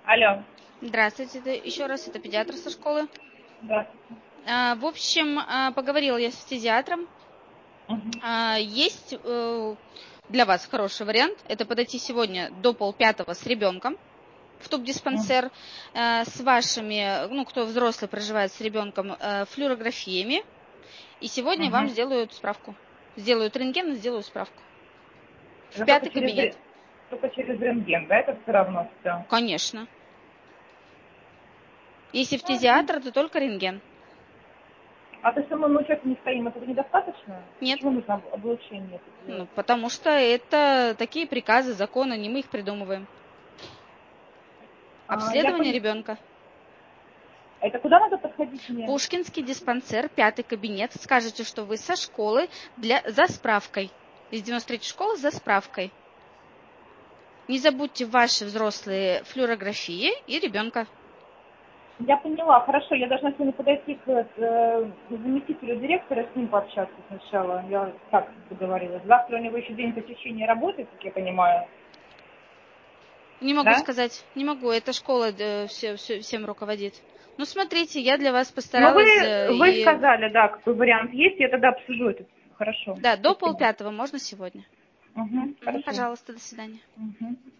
Алло. Здравствуйте, еще раз, это педиатр со школы. Здравствуйте. В общем, поговорила я с фтизиатром. Мгм. Есть для вас хороший вариант. Это подойти сегодня до 4:30 с ребенком в тубдиспансер, с вашими, кто взрослый проживает с ребенком, флюорографиями. И сегодня вам Мгм. сделают справку. Сделают рентген и сделают справку. В Это 5-й кабинет. только через рентген, да, это все равно все? Конечно. Если фтизиатр, то только рентген. А то, что мы на учете не стоим, этого недостаточно? Нет. Почему нужно облучение это делать? Потому что это такие приказы, законы, не мы их придумываем. Обследование ребенка. Это куда надо подходить мне? Пушкинский диспансер, 5-й кабинет. Скажете, что вы со школы за справкой. Из 93-й школы за справкой. Не забудьте ваши взрослые флюорографии и ребенка. Я поняла, хорошо, я должна сегодня подойти к заместителю директора, с ним пообщаться сначала. Я так договорилась. Завтра у него еще день посещения работы, как я понимаю. Не могу Да? сказать, не могу. Эта школа всем руководит. Ну, смотрите, я для вас Ну, постаралась. вы сказали, да, какой вариант есть, я тогда обсужу это. Хорошо, Да, до спасибо. 4:30 можно сегодня. Угу, хорошо. Пожалуйста, до свидания. Угу.